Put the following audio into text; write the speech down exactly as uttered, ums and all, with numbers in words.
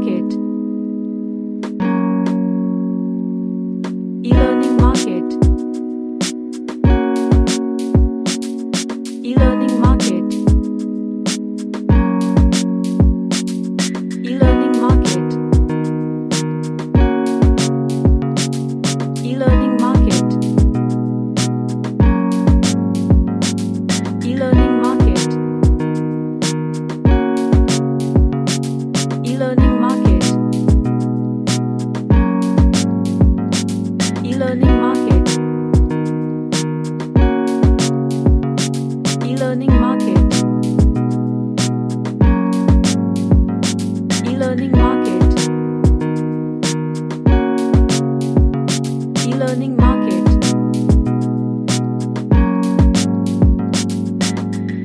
market. E-learning market. E-learning market. E-learning market. E-learning market. E-learning market. E-learning market. E-learning market. E-learning market.